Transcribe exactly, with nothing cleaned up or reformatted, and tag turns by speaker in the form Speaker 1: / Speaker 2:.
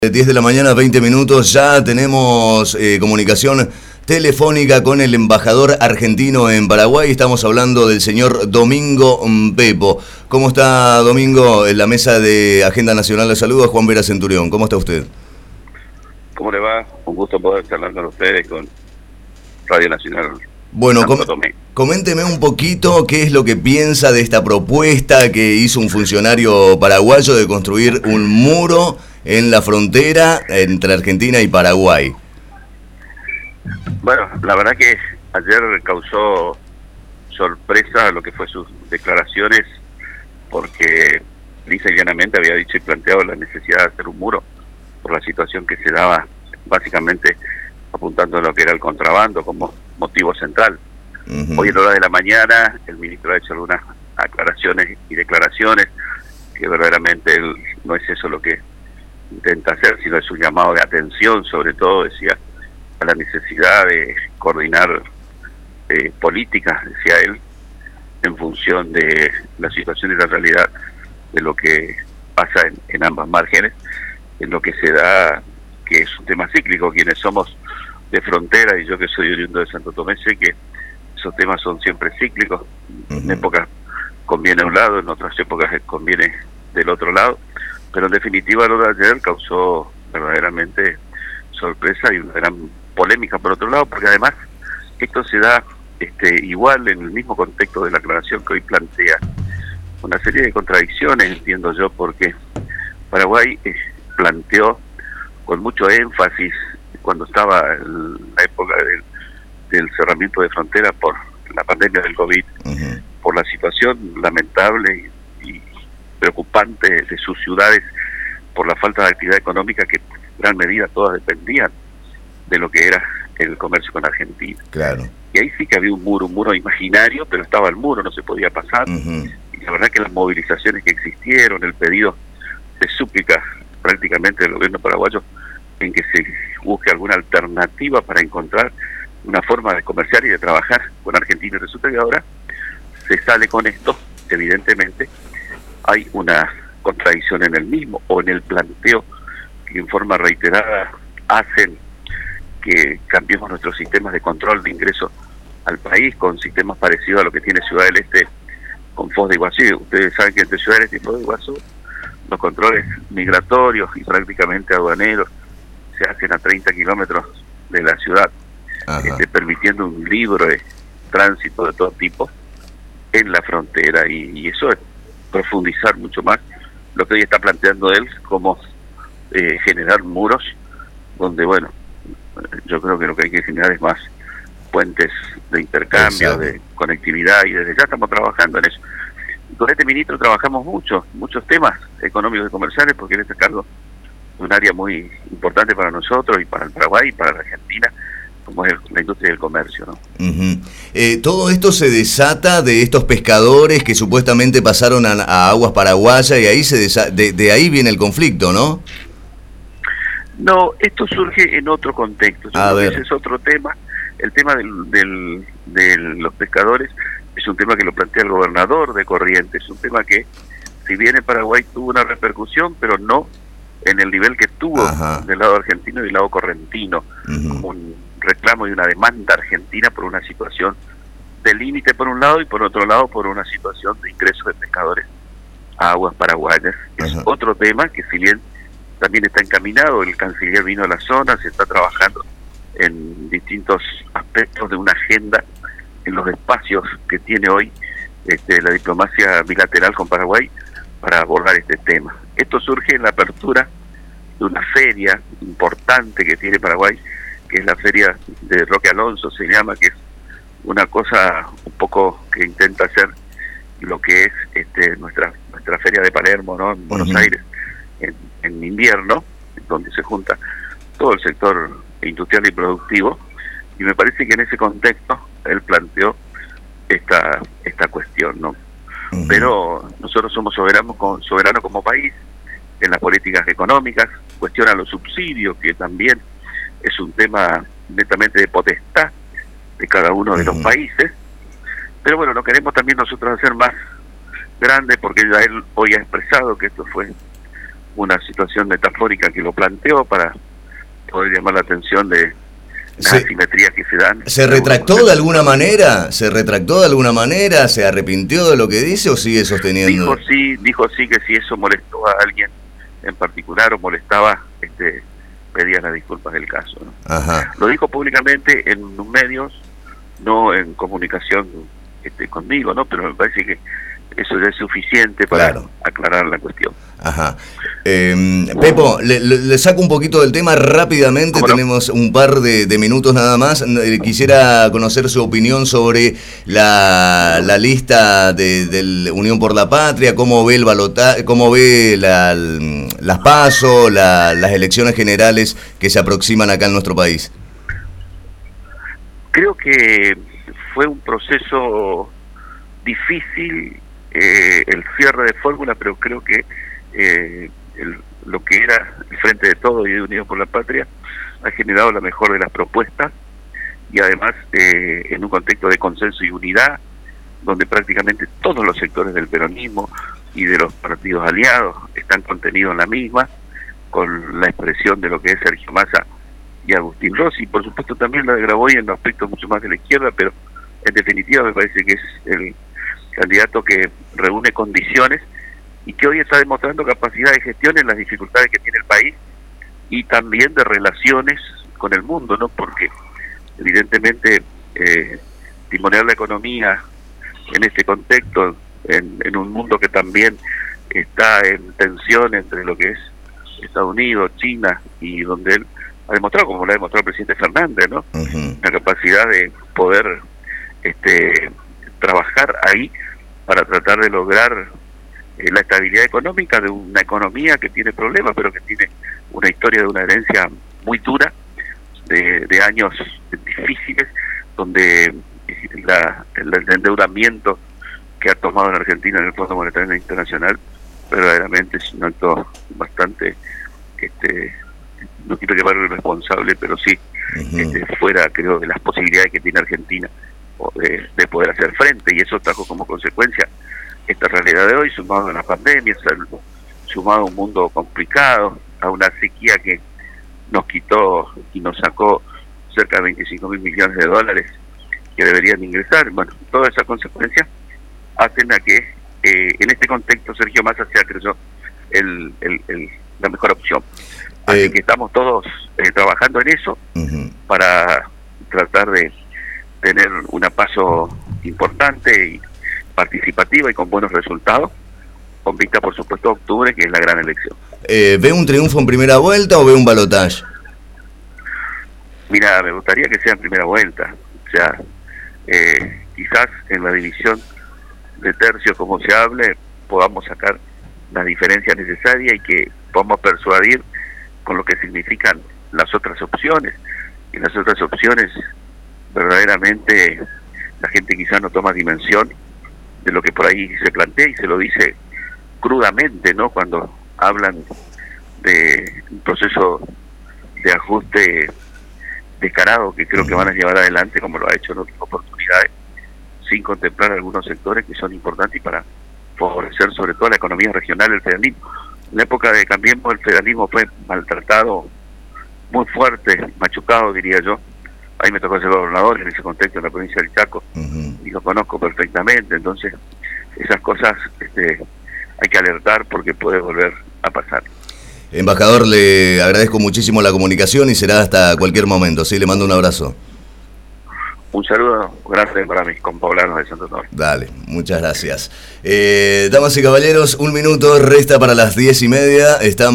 Speaker 1: diez de la mañana, veinte minutos, ya tenemos eh, comunicación telefónica con el embajador argentino en Paraguay. Estamos hablando del señor Domingo Pepo. ¿Cómo está, Domingo? En la mesa de Agenda Nacional de Salud, Juan Vera Centurión. ¿Cómo está usted?
Speaker 2: ¿Cómo le va? Un gusto poder charlar con ustedes, con Radio Nacional.
Speaker 1: Bueno, com coménteme un poquito qué es lo que piensa de esta propuesta que hizo un funcionario paraguayo de construir un muro en la frontera entre Argentina y Paraguay.
Speaker 2: Bueno, la verdad que ayer causó sorpresa lo que fue sus declaraciones, porque lisa y llanamente había dicho y planteado la necesidad de hacer un muro por la situación que se daba, básicamente apuntando a lo que era el contrabando como motivo central. Uh-huh. Hoy en la hora de la mañana el ministro ha hecho algunas aclaraciones y declaraciones que verdaderamente él, no es eso lo que intenta hacer, sino es un llamado de atención, sobre todo, decía, a la necesidad de coordinar eh, políticas, decía él, en función de la situación y la realidad de lo que pasa en, en ambas márgenes, en lo que se da, que es un tema cíclico. Quienes somos de frontera, y yo que soy oriundo de Santo Tomé, sé que esos temas son siempre cíclicos. Uh-huh. En épocas conviene a un lado, en otras épocas conviene del otro lado, pero en definitiva lo de ayer causó verdaderamente sorpresa y una gran polémica por otro lado, porque además esto se da este, igual en el mismo contexto de la aclaración que hoy plantea una serie de contradicciones, entiendo yo, porque Paraguay eh, planteó con mucho énfasis cuando estaba en la época del, del cerramiento de fronteras por la pandemia del COVID, uh-huh. por la situación lamentable y, y preocupante de sus ciudades, por la falta de actividad económica que en gran medida todas dependían de lo que era el comercio con Argentina.
Speaker 1: Claro.
Speaker 2: Y ahí sí que había un muro, un muro imaginario, pero estaba el muro, no se podía pasar. Uh-huh. Y la verdad que las movilizaciones que existieron, el pedido de súplica prácticamente del gobierno paraguayo en que se busque alguna alternativa para encontrar una forma de comerciar y de trabajar con Argentina. Y resulta que ahora se sale con esto, evidentemente hay una contradicción en el mismo, o en el planteo que en forma reiterada hacen que cambiemos nuestros sistemas de control de ingreso al país con sistemas parecidos a lo que tiene Ciudad del Este con Foz de Iguazú. Ustedes saben que entre Ciudad del Este y Foz de Iguazú los controles migratorios y prácticamente aduaneros se hacen a treinta kilómetros de la ciudad, este, permitiendo un libre tránsito de todo tipo en la frontera, y, y eso es profundizar mucho más lo que hoy está planteando él como eh, generar muros donde, bueno, yo creo que lo que hay que generar es más puentes de intercambio, Exacto. de conectividad, y desde ya estamos trabajando en eso. Con este ministro trabajamos mucho, muchos temas económicos y comerciales, porque él está a cargo de un área muy importante para nosotros y para el Paraguay y para la Argentina, como es la industria del comercio, ¿no?
Speaker 1: Uh-huh. Eh, todo esto se desata de estos pescadores que supuestamente pasaron a, a aguas paraguayas, y ahí se desa de, de ahí viene el conflicto, ¿no?
Speaker 2: No, esto surge en otro contexto.
Speaker 1: A ver.
Speaker 2: Ese es otro tema. El tema del, del, de los pescadores es un tema que lo plantea el gobernador de Corrientes, es un tema que, si bien en Paraguay tuvo una repercusión, pero no en el nivel que tuvo Ajá. del lado argentino y del lado correntino, uh-huh. como un reclamo y una demanda argentina por una situación de límite por un lado, y por otro lado por una situación de ingreso de pescadores a aguas paraguayas. Uh-huh. Es otro tema que, si bien también está encaminado, el canciller vino a la zona, se está trabajando en distintos aspectos de una agenda en los espacios que tiene hoy este, la diplomacia bilateral con Paraguay para abordar este tema. Esto surge en la apertura de una feria importante que tiene Paraguay, que es la feria de Roque Alonso, se llama, que es una cosa un poco que intenta hacer lo que es este, nuestra nuestra feria de Palermo, ¿no? En Buenos uh-huh. Aires, en, en invierno, donde se junta todo el sector industrial y productivo, y me parece que en ese contexto él planteó esta esta cuestión, ¿no? Uh-huh. Pero nosotros somos soberanos como, soberanos como país en las políticas económicas, cuestiona los subsidios, que también es un tema netamente de potestad de cada uno de uh-huh. los países, pero bueno, no queremos también nosotros hacer más grande, porque ya él hoy ha expresado que esto fue una situación metafórica que lo planteó para poder llamar la atención de las
Speaker 1: se,
Speaker 2: asimetrías que se dan.
Speaker 1: ¿Se retractó de alguna manera? ¿Se retractó de alguna manera? ¿Se arrepintió de lo que dice o sigue sosteniendo?
Speaker 2: Dijo sí, dijo sí que si eso molestó a alguien en particular o molestaba, este, pedía las disculpas del caso, ¿no?
Speaker 1: Ajá.
Speaker 2: Lo dijo públicamente en medios, no en comunicación este, conmigo, ¿no? Pero me parece que eso ya es suficiente para claro. aclarar la cuestión.
Speaker 1: Ajá. Eh, Pepo, le, le saco un poquito del tema rápidamente, no? Tenemos un par de, de minutos nada más. Quisiera conocer su opinión sobre la, la lista de, de Unión por la Patria, cómo ve el balota, cómo ve la, las PASO, la, las elecciones generales que se aproximan acá en nuestro país.
Speaker 2: Creo que fue un proceso difícil eh, el cierre de fórmula, pero creo que eh, el, lo que era el Frente de Todos y de Unión por la Patria ha generado la mejor de las propuestas y además eh, en un contexto de consenso y unidad donde prácticamente todos los sectores del peronismo y de los partidos aliados están contenidos en la misma, con la expresión de lo que es Sergio Massa y Agustín Rossi, por supuesto también la de Graboy en aspectos mucho más de la izquierda, pero en definitiva me parece que es el candidato que reúne condiciones y que hoy está demostrando capacidad de gestión en las dificultades que tiene el país y también de relaciones con el mundo, ¿no? Porque evidentemente eh, timonear la economía en este contexto, en, en un mundo que también está en tensión entre lo que es Estados Unidos, China, y donde él ha demostrado, como lo ha demostrado el presidente Fernández, ¿no? Uh-huh. La capacidad de poder este trabajar ahí para tratar de lograr eh, la estabilidad económica de una economía que tiene problemas, pero que tiene una historia de una herencia muy dura, de, de años difíciles, donde la, el, el endeudamiento que ha tomado en Argentina en el Fondo Monetario Internacional verdaderamente es un acto bastante, este, no quiero llamarlo irresponsable, pero sí, uh-huh. este, fuera, creo, de las posibilidades que tiene Argentina de, de poder hacer frente, y eso trajo como consecuencia esta realidad de hoy, sumado a la pandemia, sumado a un mundo complicado, a una sequía que nos quitó y nos sacó cerca de veinticinco mil millones de dólares que deberían ingresar. Bueno, todas esas consecuencias hacen a que eh, en este contexto Sergio Massa sea, creo, el, el, el, la mejor opción. Así eh, que estamos todos eh, trabajando en eso uh-huh. para tratar de tener una paso importante y participativa y con buenos resultados, con vista por supuesto a octubre, que es la gran elección.
Speaker 1: Eh, ¿Ve un triunfo en primera vuelta o ve un balotaje?
Speaker 2: Mira, me gustaría que sea en primera vuelta, o sea, eh, quizás en la división de tercios, como se hable, podamos sacar las diferencias necesarias y que podamos persuadir con lo que significan las otras opciones. Y las otras opciones, verdaderamente, la gente quizás no toma dimensión de lo que por ahí se plantea y se lo dice crudamente, ¿no? Cuando hablan de un proceso de ajuste descarado que creo que van a llevar adelante, como lo ha hecho en otras oportunidades, sin contemplar algunos sectores que son importantes para favorecer sobre todo la economía regional del federalismo. En la época de Cambiemos el federalismo fue maltratado, muy fuerte, machucado diría yo. Ahí me tocó ser gobernador en ese contexto en la provincia del Chaco, uh-huh. y lo conozco perfectamente. Entonces esas cosas este, hay que alertar porque puede volver a pasar.
Speaker 1: Embajador, le agradezco muchísimo la comunicación y será hasta cualquier momento, ¿sí? Le mando un abrazo.
Speaker 2: Un saludo grande para mis compoblanos de Santo Tomás.
Speaker 1: Dale, muchas gracias. Eh, damas y caballeros, un minuto resta para las diez y media. Estamos